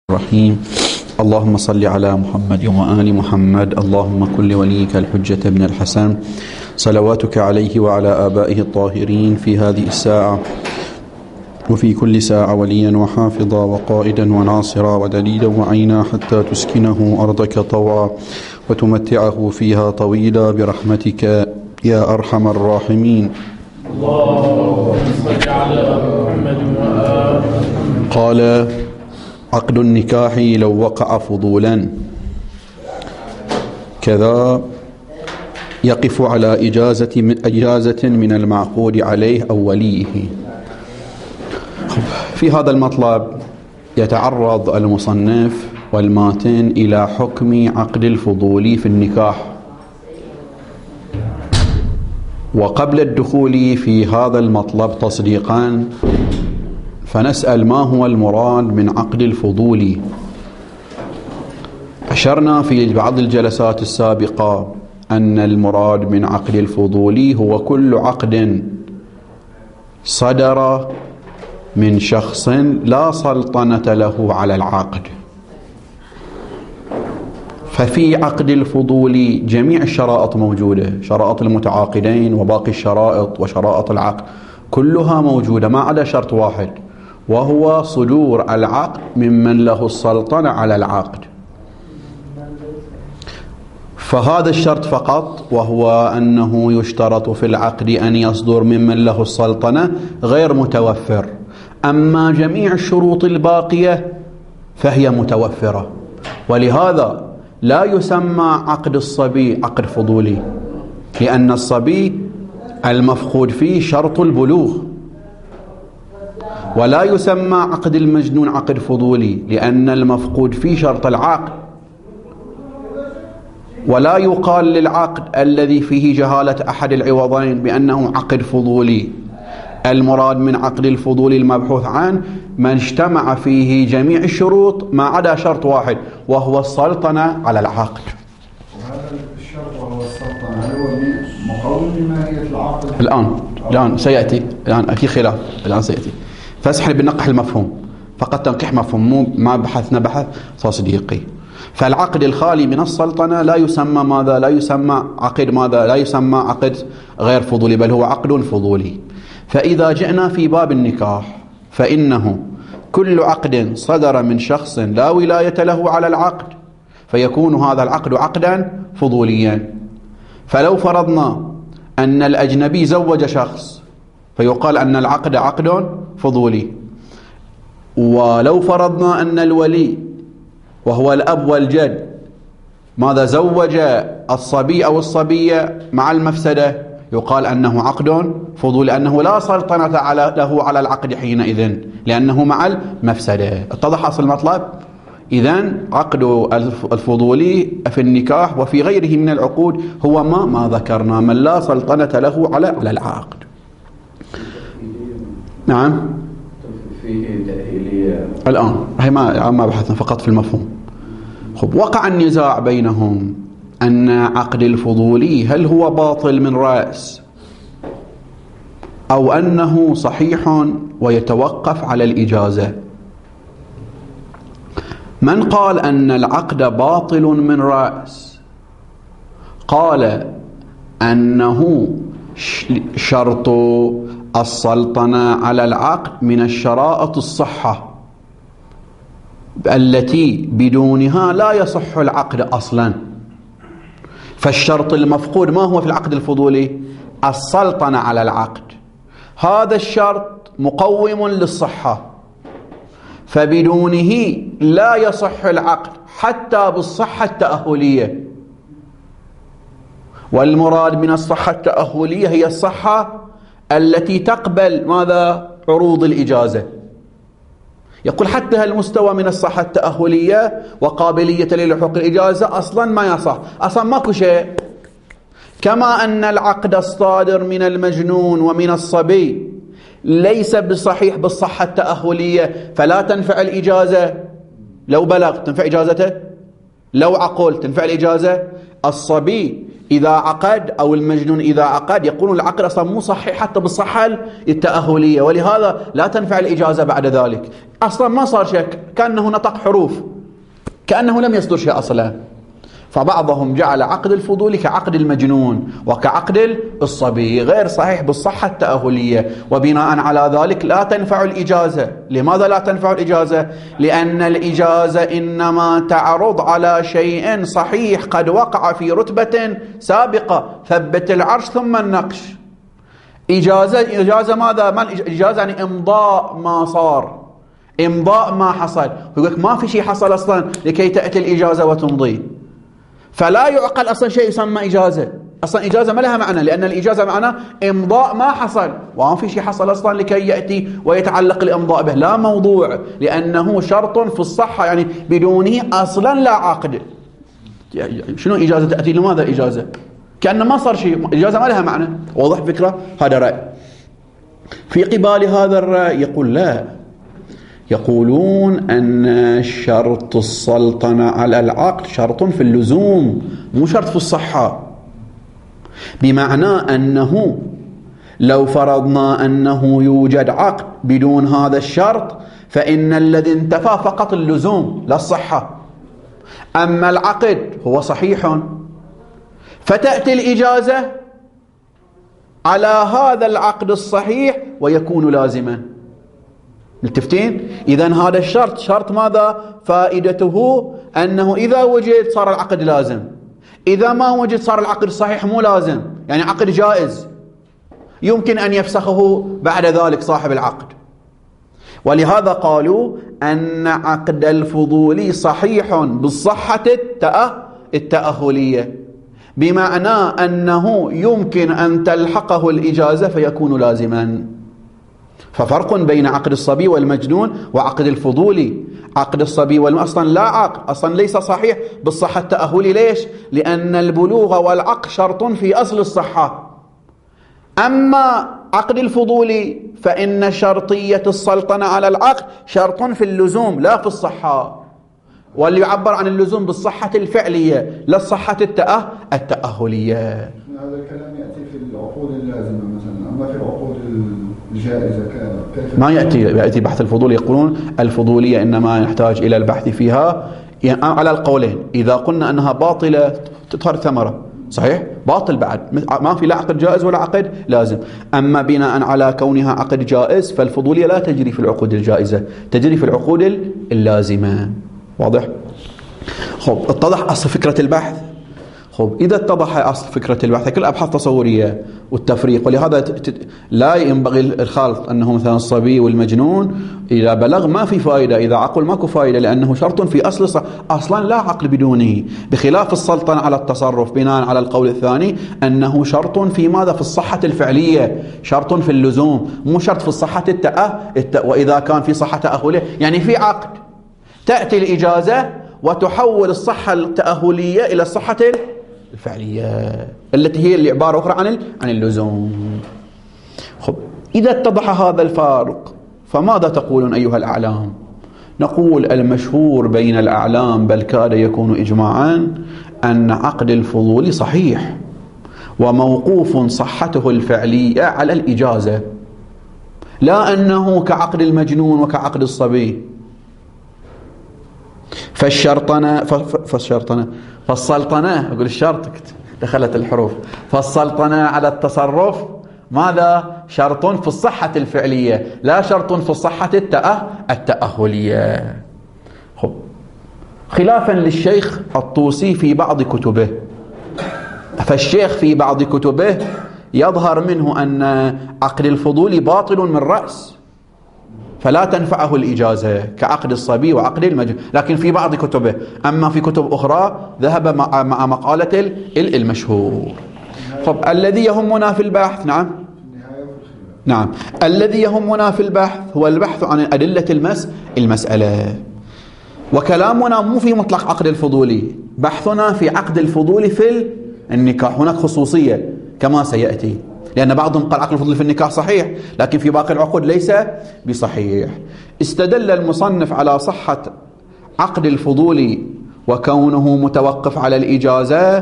الرحيم. اللهم صل على محمد وآل محمد. اللهم كن لوليك الحجة بن الحسن صلواتك عليه وعلى آبائه الطاهرين في هذه الساعة وفي كل ساعة وليا وحافظا وقائدا وناصرا ودليلا وعينا حتى تسكنه أرضك طوعا وتمتعه فيها طويلا برحمتك يا أرحم الراحمين. اللهم صل على محمد وآل محمد. قال: عقد النكاح لو وقع فضولا كذا يقف على إجازة من المعقود عليه أو وليه. في هذا المطلب يتعرض المصنف والماتن إلى حكم عقد الفضول في النكاح، وقبل الدخول في هذا المطلب تصديقا فنسأل ما هو المراد من عقد الفضول. أشرنا في بعض الجلسات السابقة أن المراد من عقد الفضول هو كل عقد صدر من شخص لا سلطنة له على العقد. ففي عقد الفضول جميع الشرائط موجودة، شرائط المتعاقدين وباقي الشرائط وشرائط العقد كلها موجودة ما عدا شرط واحد، وهو صدور العقد ممن له السلطنة على العقد. فهذا الشرط فقط، وهو أنه يشترط في العقد أن يصدر ممن له السلطنة، غير متوفر. أما جميع الشروط الباقية فهي متوفرة، ولهذا لا يسمى عقد الصبي عقد فضولي، لأن الصبي المفقود فيه شرط البلوغ. ولا يسمى عقد المجنون عقد فضولي، لأن المفقود فيه شرط العقد. ولا يقال للعقد الذي فيه جهالة أحد العوضين بأنه عقد فضولي. المراد من عقد الفضول المبحوث عنه من اجتمع فيه جميع الشروط ما عدا شرط واحد، وهو السلطنة على العقد. وهذا الشرط وهو السلطنة هل هو مقوم لماهية العقد؟ الآن سيأتي، الآن في خلاف، الآن سيأتي. فاسحل بنقح المفهوم فقط، تنقح مفهوم، مو ما بحثنا بحث تصديقي. فالعقد الخالي من السلطنة لا يسمى ماذا؟ لا يسمى عقد ماذا؟ لا يسمى عقد غير فضولي، بل هو عقد فضولي. فإذا جئنا في باب النكاح فإنه كل عقد صدر من شخص لا ولاية له على العقد فيكون هذا العقد عقدا فضوليا. فلو فرضنا أن الأجنبي زوج شخص فيقال أن العقد عقد فضولي. ولو فرضنا أن الولي وهو الأب والجد ماذا زوج الصبي أو الصبية مع المفسدة، يقال أنه عقد فضولي، لأنه لا سلطنة له على العقد حينئذ، لأنه مع المفسدة. اتضح أصل المطلب؟ إذن عقد الفضولي في النكاح وفي غيره من العقود هو ما ذكرنا، من لا سلطنة له على العقد. نعم، الآن هي ما بحثنا فقط في المفهوم. وقع النزاع بينهم أن عقد الفضولي هل هو باطل من رأس أو أنه صحيح ويتوقف على الإجازة. من قال أن العقد باطل من رأس قال أنه شرط السلطنة على العقد من الشرائط الصحة التي بدونها لا يصح العقد أصلا. فالشرط المفقود ما هو في العقد الفضولي؟ السلطنة على العقد. هذا الشرط مقوم للصحة، فبدونه لا يصح العقد حتى بالصحة التأهلية. والمراد من الصحة التأهلية هي الصحة التي تقبل ماذا؟ عروض الإجازة. يقول حتى هالمستوى من الصحة التأهلية وقابلية للحوق الإجازة أصلا ما يصح، أصلا ماكو شيء. كما أن العقد الصادر من المجنون ومن الصبي ليس بصحيح بالصحة التأهلية، فلا تنفع الإجازة. لو بلغ تنفع إجازته، لو عقل تنفع الإجازة. الصبي إذا عقد أو المجنون إذا عقد يقولون العقد أصلا مو صحيح حتى بالصحة التأهلية، ولهذا لا تنفع الإجازة بعد ذلك. أصلا ما صار شيء، كأنه نطق حروف، كأنه لم يصدر شيء أصلا. فبعضهم جعل عقد الفضولي كعقد المجنون وكعقد الصبي غير صحيح بالصحة التأهلية، وبناء على ذلك لا تنفع الإجازة. لماذا لا تنفع الإجازة؟ لأن الإجازة إنما تعرض على شيء صحيح قد وقع في رتبة سابقة، ثبت العرش ثم النقش. إجازة ماذا؟ ما الإجازة يعني إمضاء ما صار، إمضاء ما حصل. يقول لك ما في شيء حصل أصلا لكي تأتي الإجازة وتمضي، فلا يعقل أصلا شيء يسمى إجازة. أصلا إجازة ما لها معنى، لأن الإجازة معنى إمضاء ما حصل، وما في شيء حصل أصلا لكي يأتي ويتعلق الإمضاء به، لا موضوع، لأنه شرط في الصحة، يعني بدونه أصلا لا عقد. شنو إجازة تأتي؟ لماذا إجازة؟ كأن ما صار شيء، إجازة ما لها معنى. واضح فكرة؟ هذا رأي. في قبال هذا الرأي يقول لا، يقولون أن شرط السلطنة على العقد شرط في اللزوم مو شرط في الصحة، بمعنى أنه لو فرضنا أنه يوجد عقد بدون هذا الشرط فإن الذي انتفى فقط اللزوم لا الصحة. أما العقد هو صحيح، فتأتي الإجازة على هذا العقد الصحيح ويكون لازما. ملتفتين؟ إذن هذا الشرط شرط ماذا؟ فائدته أنه إذا وجد صار العقد لازم، إذا ما وجد صار العقد صحيح مو لازم، يعني عقد جائز يمكن أن يفسخه بعد ذلك صاحب العقد. ولهذا قالوا أن عقد الفضولي صحيح بالصحة التأهلية، بمعنى أنه يمكن أن تلحقه الإجازة فيكون لازما. ففرق بين عقد الصبي والمجنون وعقد الفضولي. عقد الصبي أصلا لا عقد، أصلا ليس صحيح بالصحة التأهلي. ليش؟ لأن البلوغ والعقد شرط في أصل الصحة. أما عقد الفضولي فإن شرطية السلطنة على العقد شرط في اللزوم لا في الصحة، واللي يعبر عن اللزوم بالصحة الفعلية لا الصحة التأهلية. هذا الكلام يأتي في العقود اللازمة مثلا، أما في العقود الجائزة كيف؟ ما يأتي بحث الفضول. يقولون الفضولية إنما يحتاج إلى البحث فيها يعني على القولين. إذا قلنا أنها باطلة تظهر ثمرة، صحيح باطل بعد، ما في لا عقد جائز ولا عقد لازم. أما بناء على كونها عقد جائز فالفضولية لا تجري في العقود الجائزة، تجري في العقود اللازمة. واضح؟ خب اتضح أصل فكرة البحث. خب إذا اتضح أصل فكرة البحث كل أبحاث تصورية والتفريق، ولهذا لا ينبغي الخلط أنه مثلا الصبي والمجنون إذا بلغ ما في فائدة، إذا عقل ماكو فائدة، لأنه شرط في أصل أصلا لا عقل بدونه، بخلاف السلطنة على التصرف بناء على القول الثاني أنه شرط في ماذا؟ في الصحة الفعلية، شرط في اللزوم، مو شرط في الصحة وإذا كان في صحة تأهلية يعني في عقد تأتي الإجازة وتحول الصحة التأهلية إلى الصحة الفعلية التي هي اللي عبارة أخرى عن اللزوم. خب إذا اتضح هذا الفارق فماذا تقولون أيها الأعلام؟ نقول المشهور بين الأعلام بل كاد يكون إجماعا أن عقد الفضول صحيح وموقوف صحته الفعلية على الإجازة، لا أنه كعقد المجنون وكعقد الصبي. فالسلطنة أقول الشرط دخلت الحروف، فالسلطنة على التصرف ماذا؟ شرط في الصحة الفعلية لا شرط في الصحة التأهلية. خب خلافا للشيخ الطوسي في بعض كتبه، فالشيخ في بعض كتبه يظهر منه أن عقد الفضول باطل من رأس فلا تنفعه الإجازة كعقد الصبي وعقد المجنون، لكن في بعض كتبه. أما في كتب أخرى ذهب مع مقالة المشهور. طب الذي يهمنا في البحث نعم الذي يهمنا في البحث هو البحث عن أدلة المسألة، وكلامنا مو في مطلق عقد الفضولي، بحثنا في عقد الفضول في النكاح. هناك خصوصية كما سيأتي، لأن بعضهم قال عقد الفضول في النكاح صحيح لكن في باقي العقود ليس بصحيح. استدل المصنف على صحة عقد الفضول وكونه متوقف على الإجازة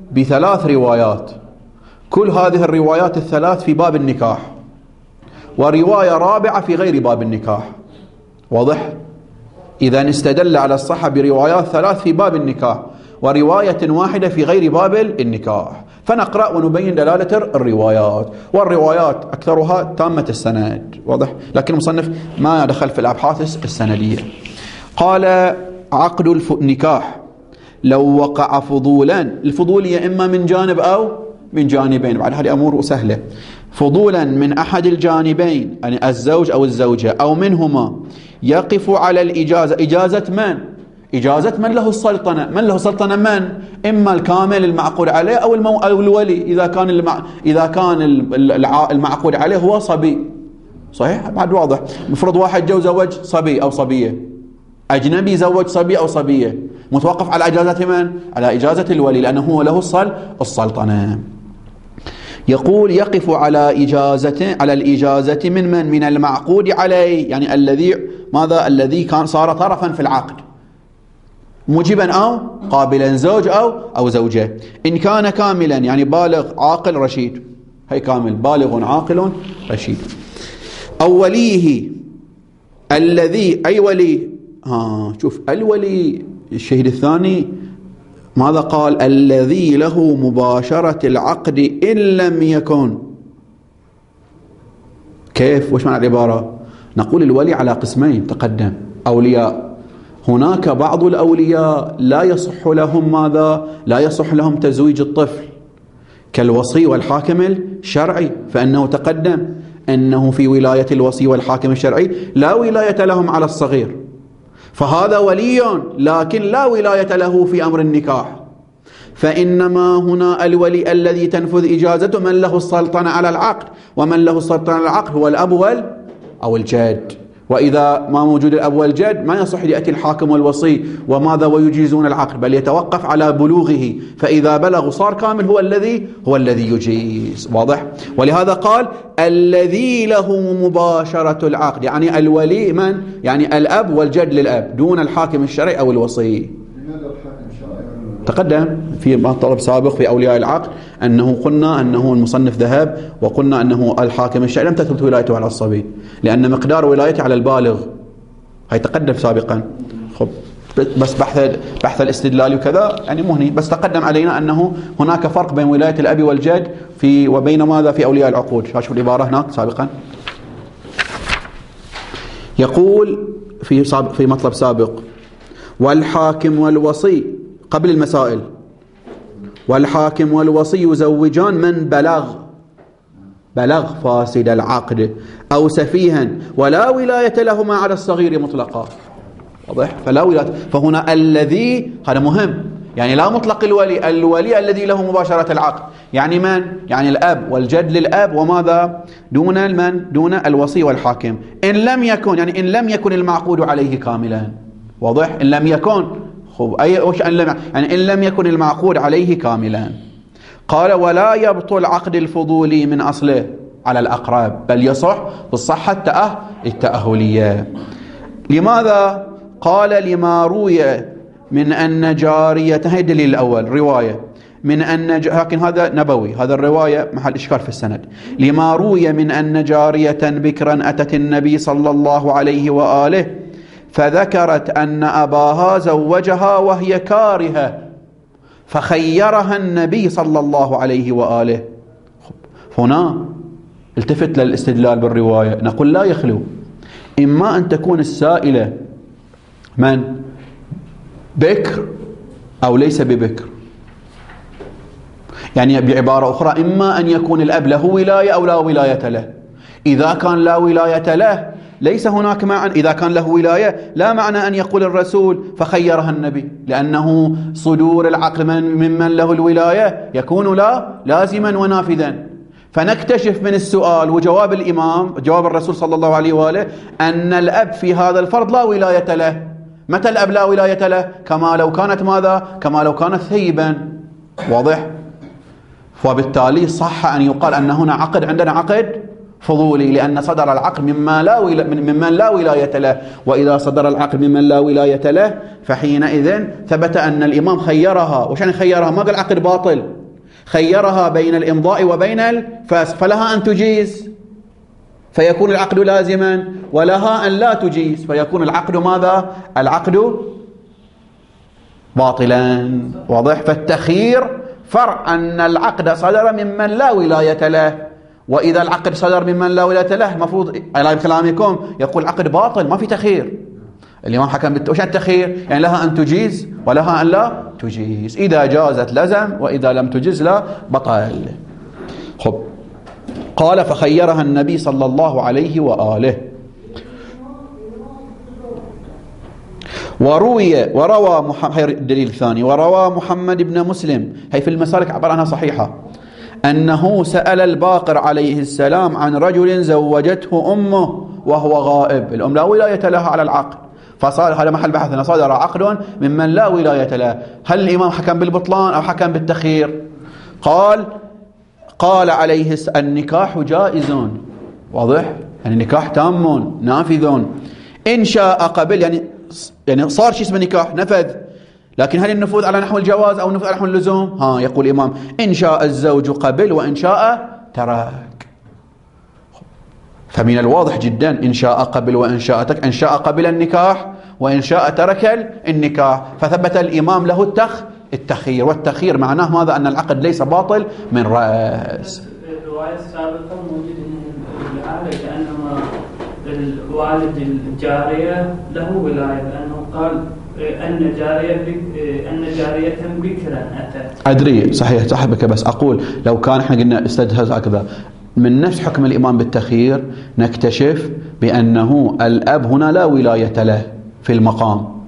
ب3 روايات، كل هذه الروايات الثلاث في باب النكاح، ورواية رابعة في غير باب النكاح. واضح؟ إذا استدل على الصحة بروايات 3 في باب النكاح ورواية واحدة في غير باب النكاح، فنقرأ ونبين دلالة الروايات، والروايات أكثرها تامة السند. واضح؟ لكن المصنف ما دخل في الأبحاث السندية. قال: عقد النكاح لو وقع فضولا، الفضولية إما من جانب أو من جانبين، بعد هذه أمور سهلة، فضولا من أحد الجانبين يعني الزوج أو الزوجة أو منهما، يقف على الإجازة. إجازة من؟ إجازة من له السلطنة. من له السلطنة؟ من؟ إما الكامل المعقود عليه أو الولي، إذا كان المعقود عليه هو صبي. صحيح؟ بعد واضح. مفرض واحد جو زوج صبي أو صبية، أجنبي زوج صبي أو صبية، متوقف على إجازة من؟ على إجازة الولي، لأنه هو له السلطنة. يقول: يقف على الإجازة من المعقود عليه، يعني الذي كان صار طرفا في العقد، موجبا أو قابلا، زوج أو زوجة. إن كان كاملا يعني بالغ عاقل رشيد، هي كامل بالغ عاقل رشيد. أو وليه الذي، أي ولي؟ شوف الولي الشهيد الثاني ماذا قال؟ الذي له مباشرة العقد إن لم يكن. كيف؟ وش معنى العبارة؟ نقول الولي على قسمين تقدم: أولياء، هناك بعض الأولياء لا يصح لهم ماذا؟ لا يصح لهم تزويج الطفل، كالوصي والحاكم الشرعي، فإنه تقدم أنه في ولاية الوصي والحاكم الشرعي لا ولاية لهم على الصغير، فهذا ولي لكن لا ولاية له في أمر النكاح. فإنما هنا الولي الذي تنفذ إجازته من له السلطنة على العقد، ومن له السلطنة على العقد هو الأب أو الجد. وإذا ما موجود الأب والجد ما يصح يأتي الحاكم والوصي وماذا ويجيزون العقد، بل يتوقف على بلوغه، فإذا بلغ صار كامل هو الذي يجيز. واضح؟ ولهذا قال: الذي له مباشرة العقد، يعني الولي من؟ يعني الأب والجد للأب دون الحاكم الشرعي أو الوصي. تقدم في مطلب سابق في أولياء العقد قلنا أنه المصنف ذهب وقلنا أنه الحاكم الشرعي لم تثبت ولايته على الصبي، لأن مقدار ولايته على البالغ، هي تقدم سابقا. خب بس بحث الاستدلال وكذا يعني مهني، بس تقدم علينا أنه هناك فرق بين ولاية الأب والجد وبين ماذا في أولياء العقود. شوف العبارة هناك سابقا. يقول في مطلب سابق: والحاكم والوصي قبل المسائل، والحاكم والوصي يزوجان من بلغ فاسد العقد أو سفيها ولا ولاية لهما على الصغير مطلقا. واضح؟ فلا ولاية. فهنا الذي، هذا مهم، يعني لا مطلق الولي الذي له مباشرة العقد، يعني من؟ يعني الأب والجد للأب، وماذا دون من؟ دون الوصي والحاكم. إن لم يكن، يعني إن لم يكن المعقود عليه كاملا. واضح؟ إن لم يكن، يعني إن لم يكن المعقود عليه كاملا. قال: ولا يبطل عقد الفضولي من أصله على الأقرب، بل يصح بالصحة التأهلية. لماذا؟ قال: لما روي من أن جارية، هي الدليل الأول، رواية من أن لكن هذا نبوي، هذا الرواية محل إشكال في السند. لما روي من أن جارية بكرا أتت النبي صلى الله عليه وآله فذكرت أن أباها زوجها وهي كارهة فخيرها النبي صلى الله عليه وآله. هنا التفت للاستدلال بالرواية، نقول لا يخلو إما أن تكون السائلة من؟ بكر أو ليس ببكر، يعني بعبارة أخرى إما أن يكون الأب له ولاية أو لا ولاية له. إذا كان لا ولاية له ليس هناك معنى، إذا كان له ولاية لا معنى أن يقول الرسول فخيرها النبي، لأنه صدور العقل ممن له الولاية يكون لازما ونافذا. فنكتشف من السؤال وجواب الإمام، جواب الرسول صلى الله عليه وآله، أن الأب في هذا الفرض لا ولاية له. متى الأب لا ولاية له؟ كما لو كانت ماذا؟ كما لو كانت ثيبا. واضح؟ وبالتالي صح أن يقال أن هنا عندنا عقد فضولي، لأن صدر العقد ممن لا ولاية له، وإذا صدر العقد ممن لا ولاية له فحينئذ ثبت أن الإمام خيرها. وش يعني خيرها؟ ما قال عقد باطل، خيرها بين الإمضاء وبين الفسخ، فلها أن تجيز فيكون العقد لازما، ولها أن لا تجيز فيكون العقد ماذا؟ العقد باطلا. واضح؟ فالتخيير فرع أن العقد صدر ممن لا ولاية له، وإذا العقد صدر ممن لا ولاية له مفروض على كلامكم يقول عقد باطل، ما في تخيير. الإمام حكم وش التخيير؟ يعني لها أن تجيز ولها أن لا تجيز، إذا جازت لزم وإذا لم تجز لا بطل. خب، قال فخيرها النبي صلى الله عليه وآله. وروى الدليل الثاني، وروى محمد بن مسلم، هي في المسالك عبر عنها صحيحة، أنه سأل الباقر عليه السلام عن رجل زوجته أمه وهو غائب، الأم لا ولاية لها على العقد، فصار هذا محل بحثنا، صدر عقد ممن لا ولاية له. هل الإمام حكم بالبطلان أو حكم بالتخيير؟ قال عليه النكاح جائز. واضح؟ يعني النكاح تام نافذ، إن شاء قبل، يعني صار شيء اسمه نكاح نفذ، لكن هل النفوذ على نحو الجواز أو النفوذ على نحو اللزوم؟ يقول الإمام إن شاء الزوج قبل وإن شاء ترك. فمن الواضح جدا إن شاء قبل وإن شاء ترك، إن شاء قبل النكاح وإن شاء ترك النكاح، فثبت الإمام له التخيير، والتخيير معناه ماذا؟ أن العقد ليس باطل من رأس. الرواية السابقة موجود أن العادة كأنما الوالد الجارية له ولاية، لأنه قال أن جارية بكرا أتت. أدري صحيح صاحبك، بس أقول لو كان احنا قلنا استدهز هكذا من نفس حكم الإمام بالتخيير نكتشف بأنه الأب هنا لا ولاية له في المقام،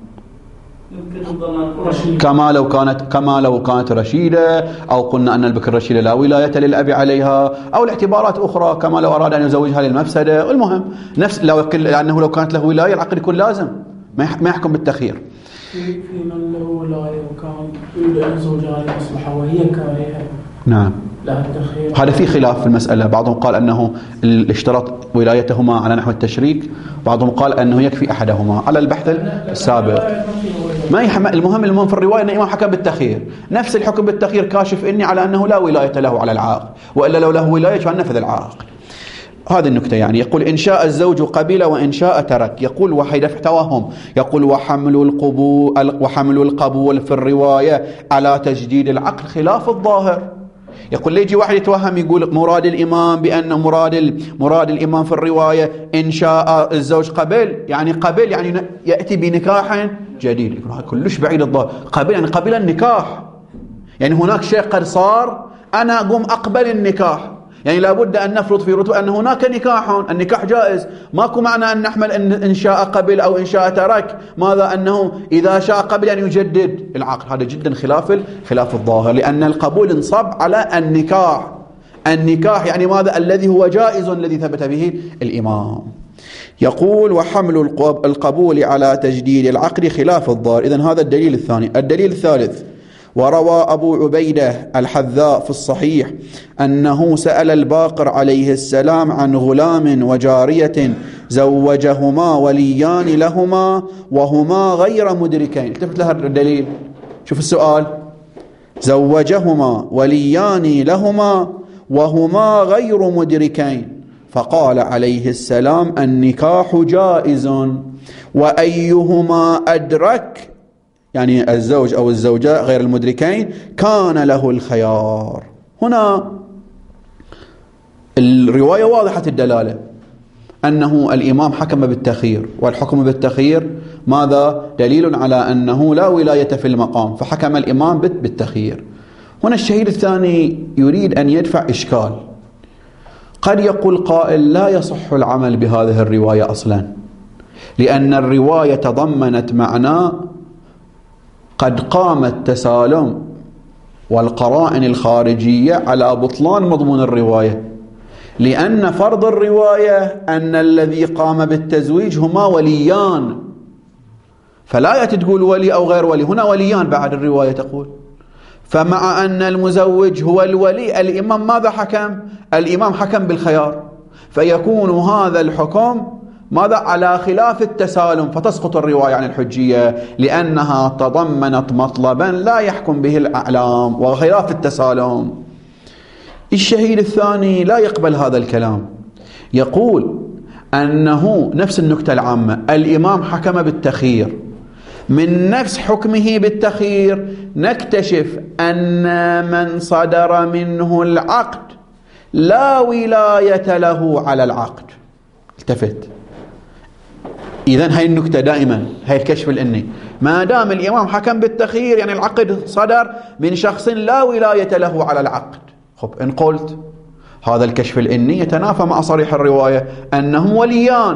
كما لو كانت رشيدة، أو قلنا أن البكر الرشيدة لا ولاية للأب عليها، أو الاعتبارات أخرى كما لو أراد أن يزوجها للمفسدة. المهم نفس لأنه لو كانت له ولاية العقد يكون لازم، ما يحكم بالتخيير. في من له ولاية وكان يريد أن يزوجها لمصلحة وهي كارهة، نعم، لا التخيير. هذا في خلاف في المسألة، بعضهم قال أنه اشترط ولايتهما على نحو التشريك، بعضهم قال أنه يكفي أحدهما على البحث السابق. المهم في الرواية أن الإمام حكم بالتخيير، نفس الحكم بالتخيير كاشف إني على أنه لا ولاية له على العاقل، وإلا لو له ولاية كان نفذ العاقل. هذه النكتة. يعني يقول إن شاء الزوج قبل وإن شاء ترك. يقول وحيد في توهم، يقول وحمل القبول في الرواية على تجديد العقل خلاف الظاهر. يقول ليجي واحد يتوهم يقول مراد الإمام بأن مراد الإمام في الرواية إن شاء الزوج قبل، يعني يأتي بنكاح جديد. يقول هذا كلش بعيد الظاهر. قبل يعني قبل النكاح، يعني هناك شيء قد صار أنا أقوم أقبل النكاح، يعني لابد أن نفرض في رتبة أن هناك نكاح، النكاح جائز، ماكو معنى أن نحمل إن شاء قبل أو إن شاء ترك ماذا أنه إذا شاء قبل أن يجدد العقد. هذا جدا خلاف الظاهر، لأن القبول انصب على النكاح يعني ماذا؟ الذي هو جائز الذي ثبت به الإمام. يقول وحمل القبول على تجديد العقد خلاف الظاهر. إذن هذا الدليل الثاني. الدليل الثالث، وروى أبو عبيدة الحذاء في الصحيح أنه سأل الباقر عليه السلام عن غلام وجارية زوجهما وليان لهما وهما غير مدركين. التفت لها الدليل، شوف السؤال، زوجهما وليان لهما وهما غير مدركين، فقال عليه السلام النكاح جائز، وأيهما أدرك يعني الزوج أو الزوجة غير المدركين كان له الخيار. هنا الرواية واضحة الدلالة أنه الإمام حكم بالتخيير، والحكم بالتخيير ماذا؟ دليل على أنه لا ولاية في المقام، فحكم الإمام بالتخيير. هنا الشهيد الثاني يريد أن يدفع إشكال. قد يقول قائل لا يصح العمل بهذه الرواية أصلا، لأن الرواية تضمنت معنى قد قام التسالم والقرائن الخارجية على بطلان مضمون الرواية، لأن فرض الرواية أن الذي قام بالتزويج هما وليان، فلا تقول ولي أو غير ولي، هنا وليان بعد الرواية تقول. فمع أن المزوج هو الولي، الإمام ماذا حكم؟ الإمام حكم بالخيار، فيكون هذا الحكم ماذا؟ على خلاف التسالم، فتسقط الرواية عن الحجية لأنها تضمنت مطلبا لا يحكم به الأعلام وخلاف التسالم. الشهيد الثاني لا يقبل هذا الكلام، يقول أنه نفس النكتة العامة، الإمام حكم بالتخيير، من نفس حكمه بالتخيير نكتشف أن من صدر منه العقد لا ولاية له على العقد. التفت، إذن هاي النكتة دائما، هاي الكشف الإني، ما دام الإمام حكم بالتخيير يعني العقد صدر من شخص لا ولاية له على العقد. خب إن قلت هذا الكشف الإني يتنافى مع صريح الرواية أنهم وليان،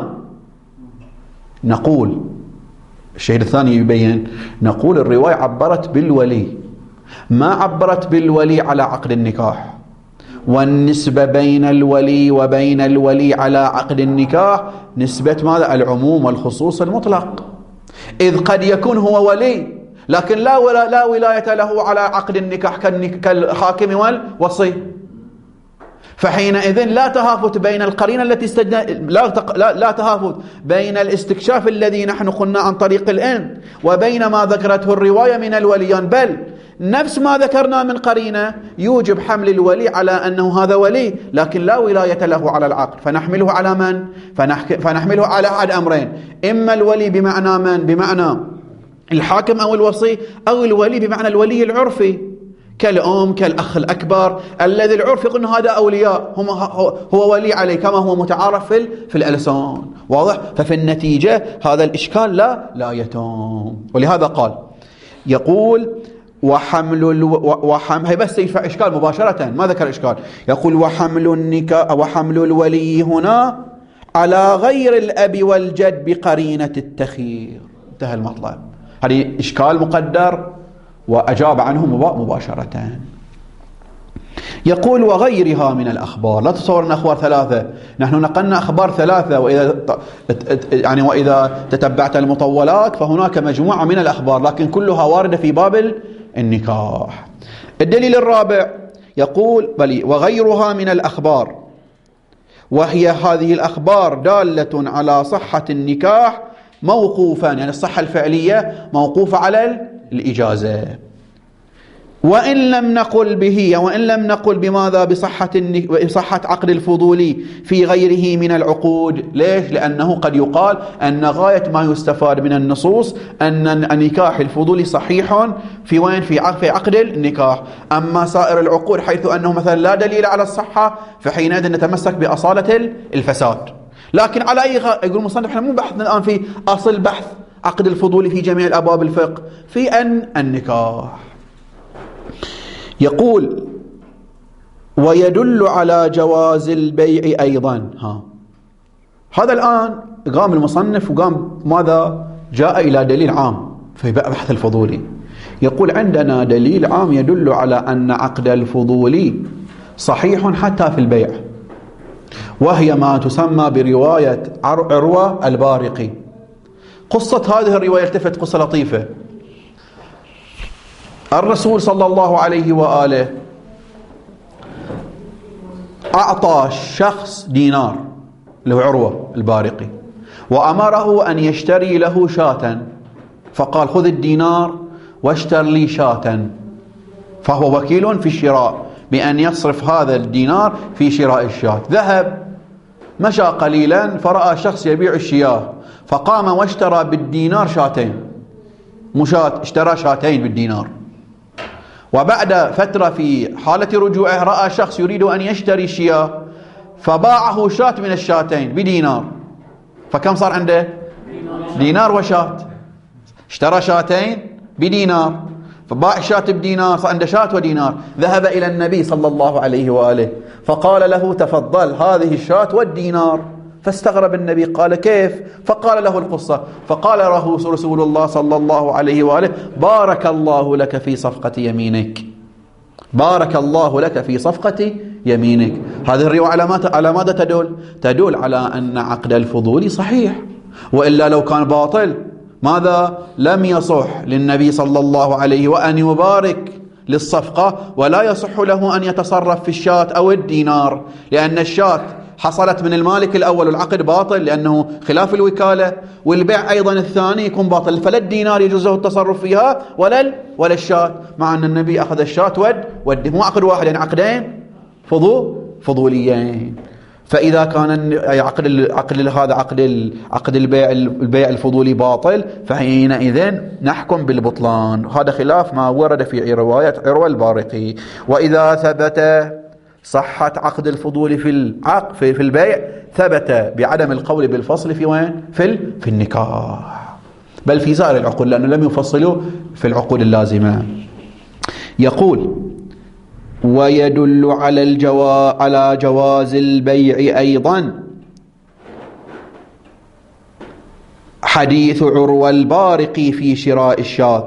نقول الشهيد الثاني يبين، نقول الرواية عبرت بالولي، ما عبرت بالولي على عقد النكاح، والنسبة بين الولي وبين الولي على عقد النكاح نسبة ماذا؟ العموم والخصوص المطلق، إذ قد يكون هو ولي لكن لا ولاية له على عقد النكاح كالحاكم والوصي، فحينئذ لا تهافت بين القرينة التي لا تهافت بين الاستكشاف الذي نحن قلنا عن طريق الإن وبين ما ذكرته الرواية من الوليان، بل نفس ما ذكرنا من قرينة يوجب حمل الولي على أنه هذا ولي لكن لا ولاية له على العقد، فنحمله على من؟ فنحمله على أحد أمرين، إما الولي بمعنى من؟ بمعنى الحاكم أو الوصي، أو الولي بمعنى الولي العرفي كالأم كالأخ الأكبر الذي العرف يقول هذا أولياء هو ولي عليه كما هو متعارف في الألسان، واضح؟ ففي النتيجة هذا الإشكال لا يتم، ولهذا قال يقول هي بس يدفع إشكال مباشرة، ما ذكر إشكال، يقول وحمل الولي هنا على غير الأب والجد بقرينة التخيير، انتهى المطلب. هذه إشكال مقدر وأجاب عنه مباشرة. يقول وغيرها من الأخبار، لا تصور أن أخبار ثلاثة، نحن نقلنا أخبار ثلاثة، وإذا تتبعت المطولات فهناك مجموعة من الأخبار لكن كلها واردة في باب النكاح. الدليل الرابع يقول وغيرها من الأخبار، وهي هذه الأخبار دالة على صحة النكاح موقوفا، يعني الصحة الفعلية موقوفة على الإجازة، وإن لم نقل به وإن لم نقل بماذا؟ بصحة عقد الفضولي في غيره من العقود. ليش؟ لأنه قد يقال أن غاية ما يستفاد من النصوص أن النكاح الفضولي صحيح في وين؟ في عقد النكاح، أما سائر العقود حيث أنه مثلا لا دليل على الصحة فحينئذ نتمسك بأصالة الفساد. لكن على أي يقول المصنف احنا مو بحثنا الآن في أصل بحث عقد الفضولي في جميع الأبواب الفقه، في أن النكاح. يقول ويدل على جواز البيع أيضا. هذا الآن قام المصنف وقام ماذا؟ جاء إلى دليل عام في بحث الفضولي، يقول عندنا دليل عام يدل على أن عقد الفضولي صحيح حتى في البيع، وهي ما تسمى برواية عروة البارقي. قصة هذه الرواية، التفت قصة لطيفة، الرسول صلى الله عليه وآله أعطى شخص دينار له عروة البارقي وأمره أن يشتري له شاة، فقال خذ الدينار واشتر لي شاة، فهو وكيل في الشراء بأن يصرف هذا الدينار في شراء الشاة. ذهب مشى قليلا فرأى شخص يبيع الشياه فقام واشترى بالدينار شاتين، مشاة اشترى شاتين بالدينار. وبعد فترة في حالة رجوعه رأى شخص يريد أن يشتري شياه فباعه شاة من الشاتين بدينار، فكم صار عنده؟ دينار وشاة، اشترى شاتين بدينار فباع شاة بدينار، صار عنده شاة ودينار. ذهب إلى النبي صلى الله عليه وآله فقال له تفضل هذه الشاة والدينار، فاستغرب النبي قال كيف؟ فقال له القصة، فقال له رسول الله صلى الله عليه وآله بارك الله لك في صفقة يمينك، بارك الله لك في صفقة يمينك. هذه الرواية على ماذا تدل؟ تدل على أن عقد الفضول صحيح، وإلا لو كان باطل ماذا؟ لم يصح للنبي صلى الله عليه وأن يبارك للصفقة، ولا يصح له أن يتصرف في الشاة أو الدينار، لأن الشاة حصلت من المالك الأول والعقد باطل لأنه خلاف الوكالة، والبيع أيضا الثاني يكون باطل، فلا الدينار يجوز له التصرف فيها ولا الشاة، مع أن النبي أخذ الشاة مو عقد واحد يعني عقدين فضوليين. فإذا كان عقد البيع الفضولي باطل فحينئذ نحكم بالبطلان. هذا خلاف ما ورد في رواية عروة البارقي. وإذا ثبت صحة عقد الفضول في البيع ثبت بعدم القول بالفصل في وين؟ في النكاح، بل في سائر العقود، لأنه لم يفصلوا في العقود اللازمة. يقول: ويدل على جواز البيع أيضا حديث عروة البارقي في شراء الشاة،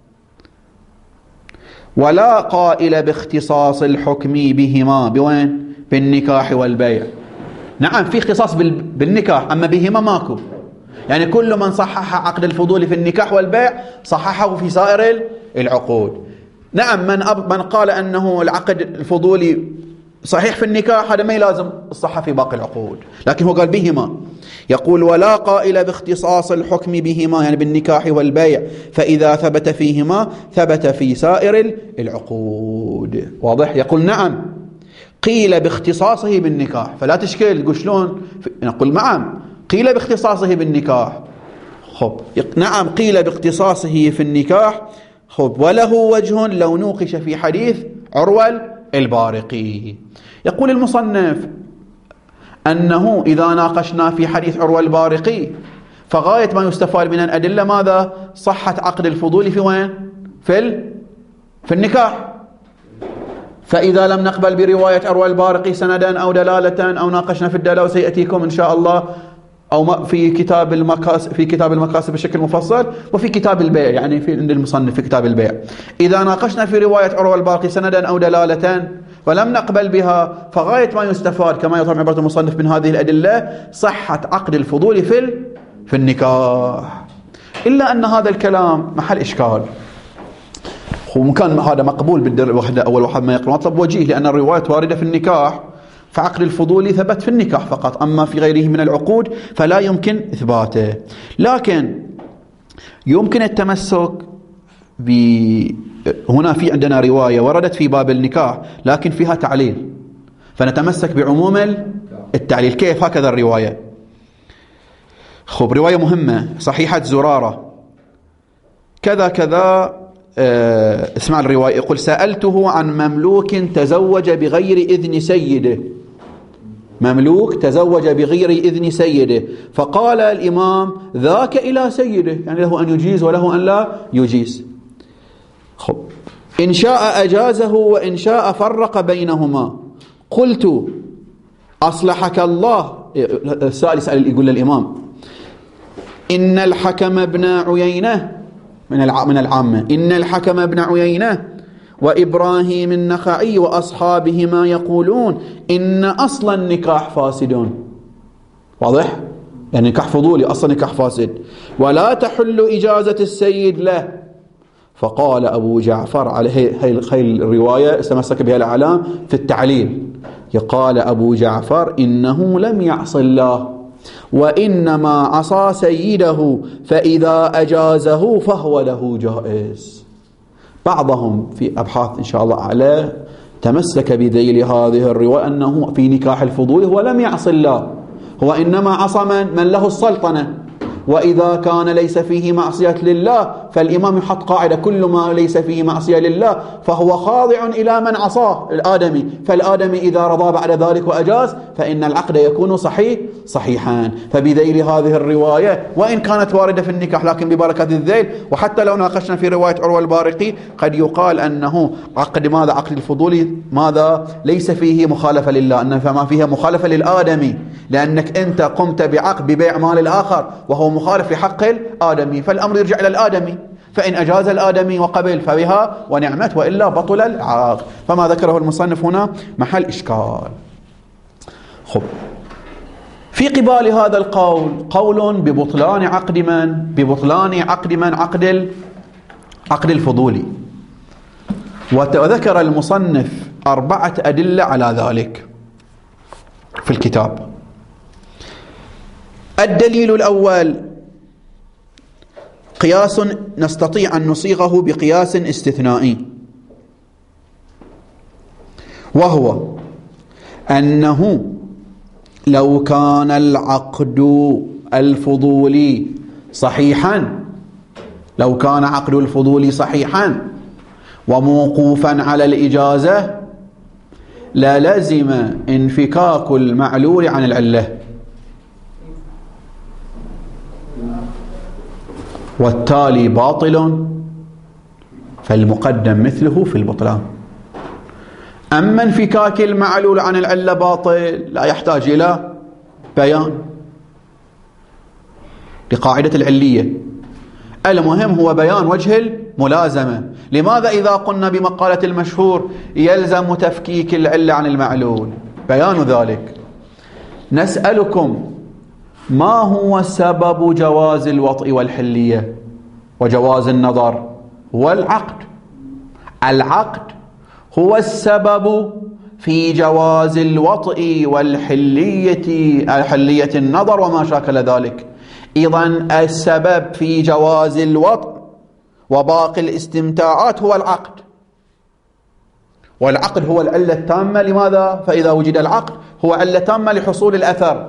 ولا قائل باختصاص الحكم بهما بوين؟ بالنكاح والبيع. نعم في اختصاص بالنكاح، أما بهما ماكو. يعني كل من صحح عقد الفضول في النكاح والبيع صححه في سائر العقود. نعم من قال أنه العقد الفضولي صحيح في النكاح هذا ما يلازم الصحة في باقي العقود، لكن هو قال بهما. يقول: ولا قائل باختصاص الحكم بهما يعني بالنكاح والبيع، فإذا ثبت فيهما ثبت في سائر العقود. واضح؟ يقول: نعم قيل باختصاصه بالنكاح، فلا تشكل تقول شلون. نقول: نعم قيل باختصاصه بالنكاح. خب نعم قيل باختصاصه في النكاح. خب وله وجه لو نوقش في حديث عروة البارقي. يقول المصنف أنه إذا ناقشنا في حديث عروة البارقي فغاية ما يستفاد من الأدلة ماذا؟ صحة عقد الفضول في وين؟ في النكاح. فإذا لم نقبل برواية عروة البارقي سندا أو دلالة أو ناقشنا في الدلالة وسيأتيكم إن شاء الله أو في كتاب المكاسب بشكل مفصل، وفي كتاب البيع يعني في عند المصنف في كتاب البيع. إذا ناقشنا في رواية عروة البارقي سندا أو دلالة ولم نقبل بها فغاية ما يستفاد كما يطلب عبارة المصنف من هذه الأدلة صحة عقد الفضول في النكاح. إلا أن هذا الكلام محل إشكال، ومكان هذا مقبول بالوحدة أول واحد ما يقرأ مطلب وجيه، لأن الرواية واردة في النكاح فعقد الفضول ثبت في النكاح فقط، أما في غيره من العقود فلا يمكن إثباته. لكن يمكن التمسك هنا في عندنا رواية وردت في باب النكاح لكن فيها تعليل، فنتمسك بعموم التعليل. كيف؟ هكذا الرواية. خب رواية مهمة صحيحة زرارة كذا كذا. اسمع الرواية. يقول: سألته عن مملوك تزوج بغير إذن سيده. مملوك تزوج بغير إذن سيده، فقال الإمام: ذاك إلى سيده، يعني له أن يجيز وله أن لا يجيز. خب إن شاء أجازه وإن شاء فرق بينهما. قلت: أصلحك الله. السائل يسأل يقول للإمام: إن الحكم ابن عيينة من العامة، إن الحكم ابن عيينة وإبراهيم النخعي وأصحابهما يقولون إن أصل النكاح فاسد. واضح؟ يعني نكاح فضولي أصل نكاح فاسد، ولا تحل إجازة السيد له. فقال أبو جعفر على هي الرواية استمسك بها الأعلام في التعليل. قال أبو جعفر: إنه لم يعص الله وإنما عصى سيده، فإذا أجازه فهو له جائز. بعضهم في أبحاث إن شاء الله أعلى تمسك بذيل هذه الرواية أنه في نكاح الفضول هو لم يعص الله، هو إنما عصى من له السلطنة. وإذا كان ليس فيه معصية لله فالإمام يحط قاعدة: كل ما ليس فيه معصية لله فهو خاضع إلى من عصاه الآدمي، فالآدمي إذا رضى بعد ذلك وأجاز فإن العقد يكون صحيحا. فبذيل هذه الرواية وإن كانت واردة في النكاح لكن ببركة الذيل، وحتى لو ناقشنا في رواية عروة البارقي قد يقال أنه عقد الفضولي ليس فيه مخالفة لله، أنه فما فيها مخالفة للآدمي، لأنك أنت قمت بعقد ببيع مال الآخر وهو مخالف لحق الآدمي، فالأمر يرجع إلى الآدمي، فإن أجاز الآدمي وقبل فبها ونعمت، وإلا بطل العقد. فما ذكره المصنف هنا محل إشكال. خب في قبال هذا القول قول ببطلان عقد الفضولي، وذكر المصنف 4 أدلة على ذلك. في الكتاب. الدليل الأول قياس نستطيع أن نصيغه بقياس استثنائي، وهو أنه لو كان العقد الفضولي صحيحا، لو كان عقد الفضول صحيحا وموقوفا على الإجازة للزم انفكاك المعلول عن العلة، والتالي باطل، فالمقدم مثله في البطلان. أما انفكاك المعلول عن العلة باطل لا يحتاج إلى بيان لقاعدة العلية، المهم هو بيان وجه الملازمة. لماذا إذا قلنا بمقالة المشهور يلزم تفكيك العلة عن المعلول؟ بيان ذلك. نسألكم ما هو سبب جواز الوطء والحلية وجواز النظر؟ هو العقد. العقد هو السبب في جواز الوطء والحلية النظر وما شاكل ذلك. إذن السبب في جواز الوطء وباقي الاستمتاعات هو العقد، والعقد هو العلة التامة. لماذا؟ فإذا وجد العقد هو علة تامة لحصول الأثر.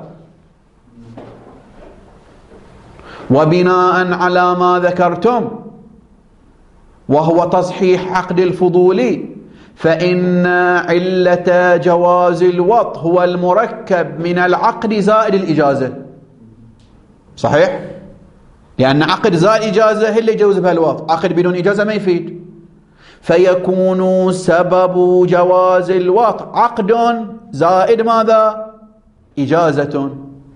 وبناء على ما ذكرتم وهو تصحيح عقد الفضول، فإن علة جواز الوطء هو المركب من العقد زائد الإجازة. صحيح؟ لأن عقد زائد إجازة هي اللي يجوز بها الوطء، عقد بدون إجازة ما يفيد. فيكون سبب جواز الوطء عقد زائد ماذا؟ إجازة.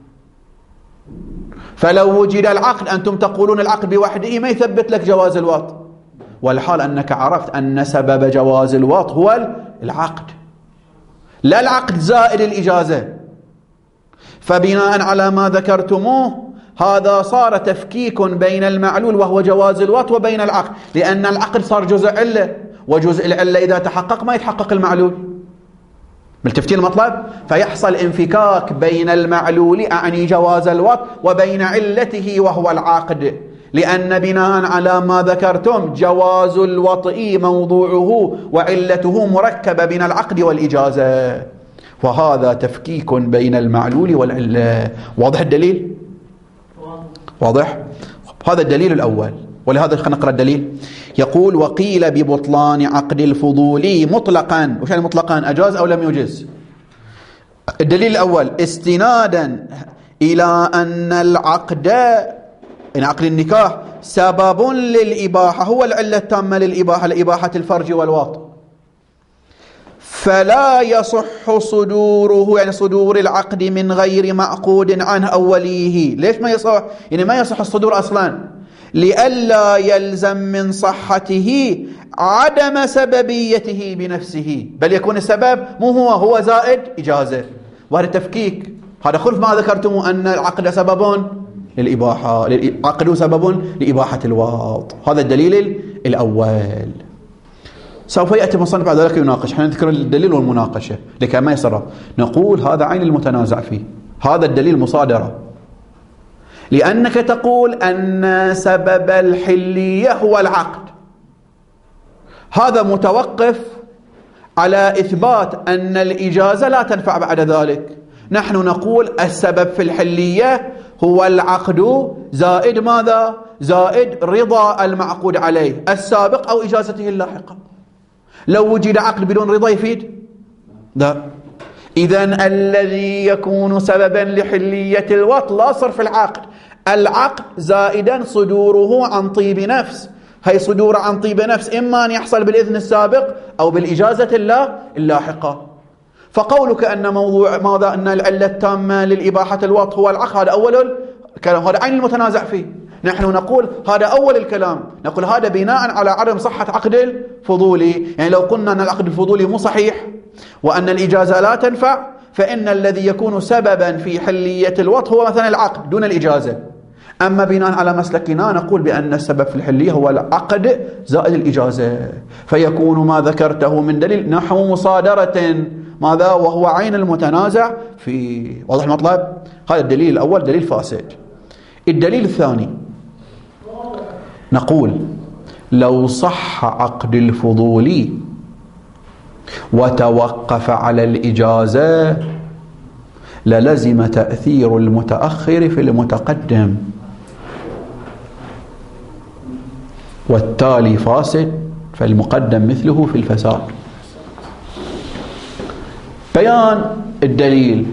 فلو وجد العقد، أنتم تقولون العقد بوحده ما يثبت لك جواز الوطء، والحال أنك عرفت أن سبب جواز الوطء هو العقد، لا العقد زائد الإجازة. فبناء على ما ذكرتموه هذا صار تفكيك بين المعلول وهو جواز الوطء وبين العقد، لأن العقد صار جزء علة، وجزء العلة إذا تحقق ما يتحقق المعلول. ملتفتين المطلب؟ فيحصل انفكاك بين المعلول أعني جواز الوطء وبين علته وهو العقد، لأن بناء على ما ذكرتم جواز الوطء موضوعه وعلته مركبة بين العقد والإجازة، وهذا تفكيك بين المعلول والعلة. واضح الدليل؟ واضح؟ هذا الدليل الأول. ولهذا خلينا نقرأ الدليل. يقول وقيل ببطلان عقد الفضول مطلقا. وش يعني مطلقا؟ أجاز أو لم يجز؟ الدليل الأول استنادا إلى أن العقد، إن عقد النكاح سبب للإباحة، هو العلة التامة للإباحة، لإباحة الفرج والوطء، فلا يصح صدوره، يعني صدور العقد من غير معقود عنه أو وليه. ليش ما يصح؟ يعني ما يصح الصدور أصلا، لئلا يلزم من صحته عدم سببيته بنفسه، بل يكون السبب مو هو زائد إجازة، وهذا تفكيك. هذا خلف ما ذكرتم أن العقد سبب للإباحة، العقد سبب لإباحة الوطء. هذا الدليل الأول. سوف يأتي مصنف بعد ذلك يناقش، احنا نذكر الدليل والمناقشة لكي ما يصرف. نقول هذا عين المتنازع فيه، هذا الدليل مصادرة، لأنك تقول أن سبب الحلية هو العقد، هذا متوقف على إثبات أن الإجازة لا تنفع بعد ذلك. نحن نقول السبب في الحلية هو العقد زائد ماذا؟ زائد رضا المعقود عليه السابق أو إجازته اللاحقة. لو وجد عقد بدون رضا يفيد؟ لا. إذن الذي يكون سببا لحلية الوطء لا صرف العقد، العقد زائدا صدوره عن طيب نفس. هي صدور عن طيب نفس إما أن يحصل بالإذن السابق أو بالإجازة اللاحقة. فقولك أن موضوع ماذا أن العلة التامة للإباحة الوطء هو العقد، هذا أول الكلام، هذا عين المتنازع فيه. نحن نقول هذا أول الكلام، نقول هذا بناء على عدم صحة عقد الفضولي. يعني لو قلنا أن العقد الفضولي مو صحيح وأن الإجازة لا تنفع، فإن الذي يكون سببا في حلية الوطء هو مثلا العقد دون الإجازة. أما بناء على مسلكنا نقول بأن السبب في الحلية هو العقد زائد الإجازة، فيكون ما ذكرته من دليل نحو مصادرة ماذا وهو عين المتنازع في. واضح المطلب؟ هذا الدليل الأول دليل فاسد. الدليل الثاني نقول لو صح عقد الفضولي وتوقف على الإجازة للزم تأثير المتأخر في المتقدم، والتالي فاسد فالمقدم مثله في الفساد. بيان الدليل.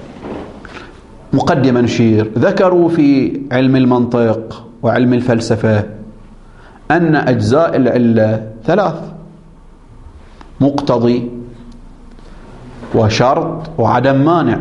مقدمة نشير. ذكروا في علم المنطق وعلم الفلسفة أن أجزاء العلة ثلاث: مقتضي وشرط وعدم مانع.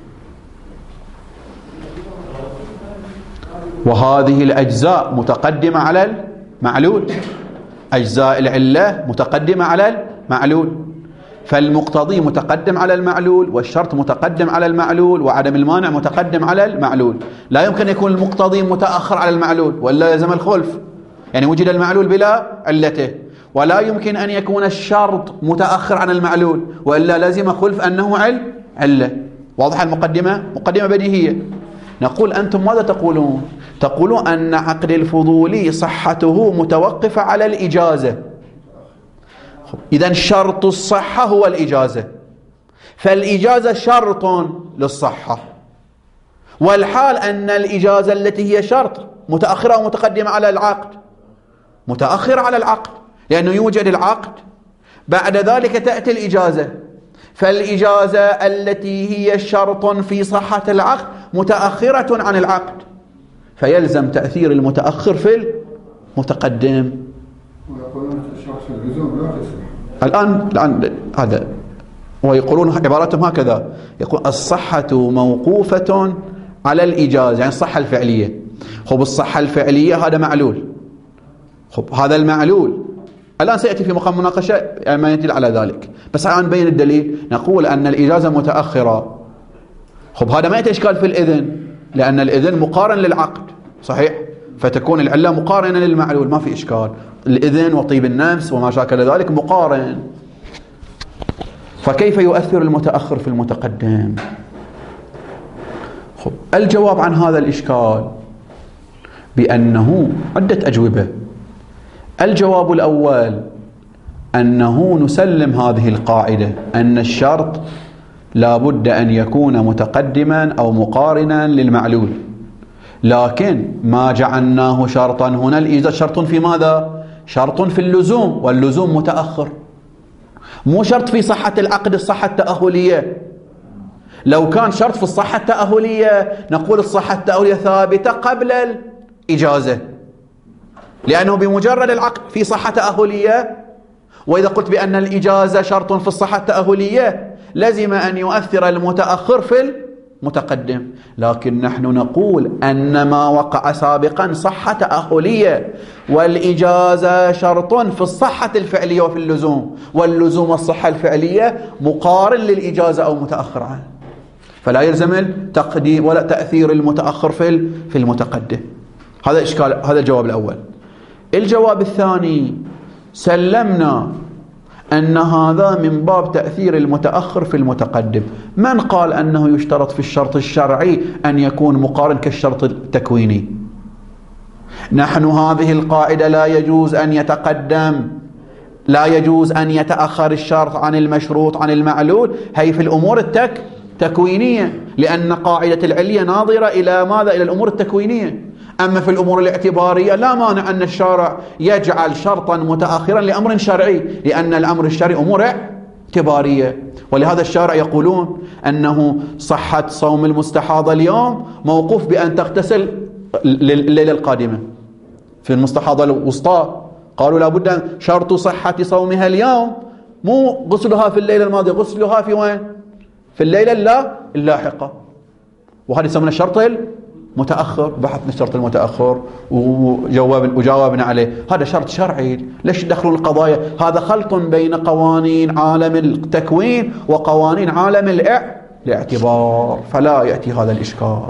وهذه الأجزاء متقدمة على المعلول. أجزاء العلة متقدمة على المعلول، فالمقتضي متقدم على المعلول، والشرط متقدم على المعلول، وعدم المانع متقدم على المعلول. لا يمكن يكون المقتضي متأخر على المعلول ولا يلزم الخلف، يعني وجد المعلول بلا علته. ولا يمكن أن يكون الشرط متأخر عن المعلول وإلا لازم خلف أنه علة. واضح المقدمة؟ مقدمة بديهية. نقول أنتم ماذا تقولون؟ تقولون أن عقد الفضولي صحته متوقفة على الإجازة، إذن شرط الصحة هو الإجازة، فالإجازة شرط للصحة، والحال أن الإجازة التي هي شرط متأخرة أو متقدمة على العقد؟ متأخرة على العقد، لأنه يوجد العقد بعد ذلك تأتي الإجازة، فالإجازة التي هي شرط في صحة العقد متأخرة عن العقد، فيلزم تأثير المتأخر في المتقدم. ويقولون الشرط في اللزوم لا في الصحة. الآن هذا ويقولون عباراتهم هكذا، يقول الصحة موقوفة على الإجازة، يعني الصحة الفعلية. خب الصحة الفعلية هذا معلول، خب هذا المعلول الآن سيأتي في مقام مناقشة يعني ما يدل على ذلك، بس الآن نبين الدليل. نقول أن الإجازة متأخرة، خب هذا ما يأتي إشكال في الإذن، لأن الإذن مقارن للعقد، صحيح؟ فتكون العلة مقارنة للمعلول، ما في إشكال. الإذن وطيب النفس وما شاكل ذلك مقارن، فكيف يؤثر المتأخر في المتقدم؟ خب الجواب عن هذا الإشكال بأنه عدة أجوبة. الجواب الأول أنه نسلم هذه القاعدة أن الشرط لا بد أن يكون متقدما أو مقارنا للمعلول، لكن ما جعلناه شرطا هنا الإجازة شرط في ماذا؟ شرط في اللزوم، واللزوم متأخر، مو شرط في صحة العقد الصحة التأهلية. لو كان شرط في الصحة التأهلية نقول الصحة التأهلية ثابتة قبل الإجازة، لأنه بمجرد العقد في صحة تأهلية. وإذا قلت بأن الإجازة شرط في الصحة التأهلية لازم أن يؤثر المتأخر في المتقدم، لكن نحن نقول أن ما وقع سابقا صحة تأهلية، والإجازة شرط في الصحة الفعلية وفي اللزوم، واللزوم والصحة الفعلية مقارن للإجازة أو متأخر عنه، فلا يلزم التقديم ولا تأثير المتأخر في المتقدم. هذا إشكال، هذا الجواب الأول. الجواب الثاني سلمنا أن هذا من باب تأثير المتأخر في المتقدم. من قال أنه يشترط في الشرط الشرعي أن يكون مقارن كالشرط التكويني؟ نحن هذه القاعدة لا يجوز أن يتقدم، لا يجوز أن يتأخر الشرط عن المشروط عن المعلول، هي في الأمور التكوينية، لأن قاعدة العلية ناظرة إلى ماذا؟ إلى الأمور التكوينية. أما في الأمور الاعتبارية لا مانع أن الشارع يجعل شرطا متأخرا لأمر شرعي، لأن الأمر الشرعي أمور اعتبارية. ولهذا الشارع يقولون أنه صحة صوم المستحاضة اليوم موقوف بأن تغتسل الليلة القادمة. في المستحاضة الوسطى قالوا لابد شرط صحة صومها اليوم مو غسلها في الليلة الماضية، غسلها في وين؟ في الليلة اللاحقة. وهذا يسمونه الشرط متأخر. بحثنا الشرط المتأخر وجاوبنا عليه، هذا شرط شرعي. ليش تدخلون القضايا؟ هذا خلط بين قوانين عالم التكوين وقوانين عالم الاعتبار، فلا يأتي هذا الإشكال.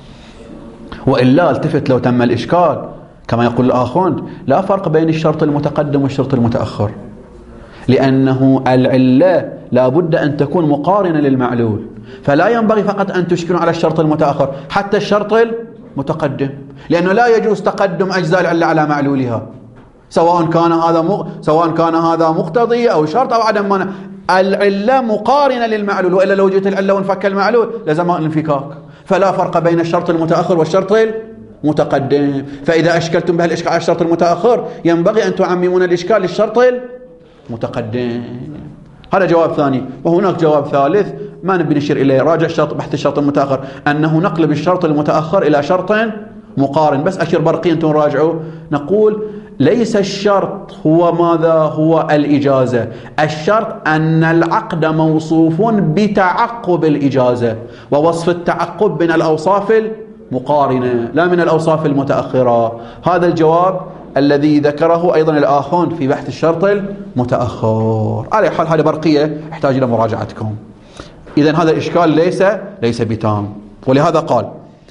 وإلا التفت لو تم الإشكال كما يقول الآخرون، لا فرق بين الشرط المتقدم والشرط المتأخر. لأنه العلة لا بد أن تكون مقارنة للمعلول، فلا ينبغي فقط أن تشكلوا على الشرط المتأخر حتى الشرط المتقدم، لأنه لا يجوز تقدم أجزاء العلة على معلولها، سواء كان هذا مقتضي أو شرط أو عدم مانع. العلة مقارنة للمعلول، وإلا لو جئت العلة وانفك المعلول لزم الانفكاك، فلا فرق بين الشرط المتأخر والشرط المتقدم. فإذا أشكلتم بها الإشكال على الشرط المتأخر ينبغي أن تعممون الإشكال للشرط المتقدم. هذا جواب ثاني. وهناك جواب ثالث ما نبي نشير إليه، راجع بحث الشرط المتأخر، أنه نقلب الشرط المتأخر إلى شرط مقارن. بس أشير برقي أنتم راجعوا. نقول ليس الشرط هو ماذا؟ هو الإجازة. الشرط أن العقد موصوف بتعقب الإجازة، ووصف التعقب من الأوصاف المقارنة لا من الأوصاف المتأخرة. هذا الجواب الذي ذكره أيضا الآخون في بحث الشرط المتأخر. على حال هذه برقية يحتاج إلى مراجعتكم. إذن هذا الإشكال ليس بتام، ولهذا قال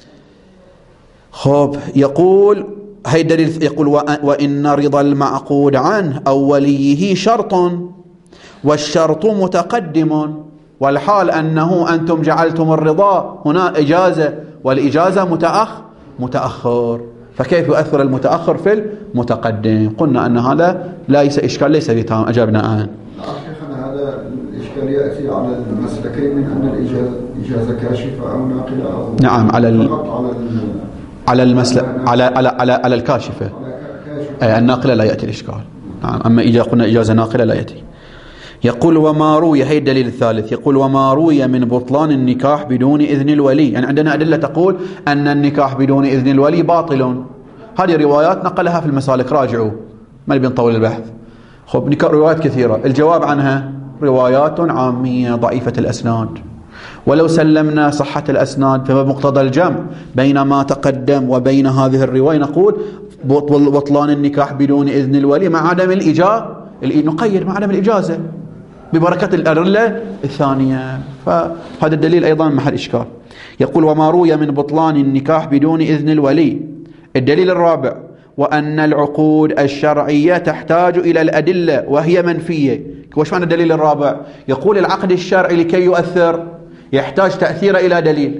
خب يقول هي الدليل، يقول وإن رضا المعقود عنه أو وليه شرط والشرط متقدم، والحال أنه أنتم جعلتم الرضا هنا إجازة والإجازة متأخر، فكيف يؤثر المتأخر في المتقدم؟ قلنا أن هذا ليس إشكال ليس بتام، أجبنا الآن. شيخنا هذا الإشكال يأتي على المسلكين من أن الإجازة كاشفة أو ناقلة أو نعم على المسلك على الكاشفة، الناقلة لا يأتي الإشكال. نعم. أما إذا قلنا إجازة ناقلة لا يأتي. يقول وما روي، هي الدليل الثالث، يقول وما روي من بطلان النكاح بدون إذن الولي، يعني عندنا أدلة تقول أن النكاح بدون إذن الولي باطل. هذه روايات نقلها في المسالك، راجعوا ما نبي نطول البحث. خب روايات كثيرة، الجواب عنها روايات عامية ضعيفة الأسناد، ولو سلمنا صحة الأسناد فبمقتضى الجمع بين ما تقدم وبين هذه الرواية نقول بطلان النكاح بدون إذن الولي مع عدم الإجازة، نقيد مع عدم الإجازة ببركة الأدلة الثانية، فهذا الدليل أيضا محل إشكال. يقول وما روي من بطلان النكاح بدون إذن الولي. الدليل الرابع وأن العقود الشرعية تحتاج إلى الأدلة وهي منفية. وش معنى الدليل الرابع؟ يقول العقد الشرعي لكي يؤثر يحتاج تأثير إلى دليل،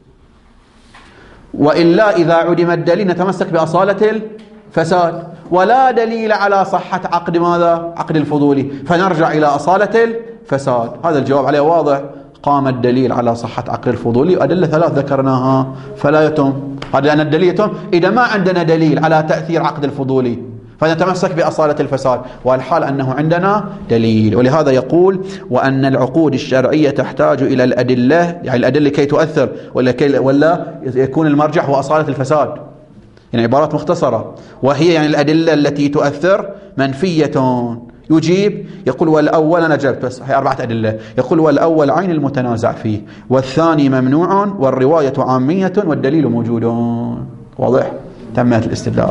وإلا إذا عدم الدليل نتمسك بأصالة الفساد، ولا دليل على صحة عقد ماذا؟ عقد الفضولي، فنرجع إلى أصالة الفساد. هذا الجواب عليه واضح، قام الدليل على صحة عقد الفضولي وأدلة ثلاث ذكرناها فلا يتم. هذا لأن الدليل يتم إذا ما عندنا دليل على تأثير عقد الفضولي، فنتمسك بأصالة الفساد، والحال أنه عندنا دليل. ولهذا يقول وأن العقود الشرعية تحتاج إلى الأدلة، يعني الأدلة كي تؤثر ولا يكون المرجع هو أصالة الفساد، يعني عبارات مختصرة، وهي يعني الأدلة التي تؤثر منفية. يجيب يقول والأول، أنا جبت بس هي 4 أدلة، يقول والأول عين المتنازع فيه، والثاني ممنوع، والرواية عامية، والدليل موجود. واضح؟ تمت الاستدلال.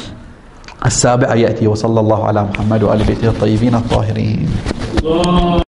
السابع يأتي وصلى الله على محمد وآل بيته الطيبين الطاهرين.